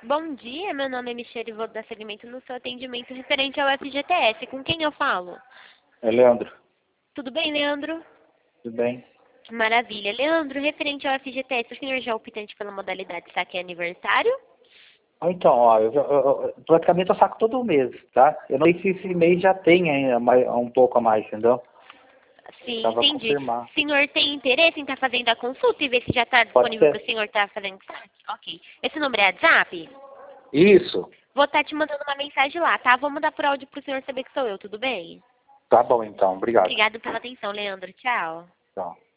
Bom dia, meu nome é Michele e vou dar seguimento no seu atendimento referente ao FGTS. Com quem eu falo? É Leandro. Tudo bem, Leandro? Tudo bem? Maravilha. Leandro, referente ao FGTS, o senhor já é optante pela modalidade saque aniversário? Então, ó, praticamente eu saco todo mês, tá? Eu não sei se esse mês já tem ainda um pouco a mais, entendeu? Sim, Precisava entendi. confirmar. O senhor tem interesse em estar fazendo a consulta e ver se já está Pode disponível para ser. o senhor estar fazendo saque? Ok. Esse número é WhatsApp? Isso. Vou estar te mandando uma mensagem lá, tá? Vou mandar por áudio para o senhor saber que sou eu, tudo bem? Tá bom, então. Obrigado. Obrigado pela atenção, Leandro. Tchau. Tchau.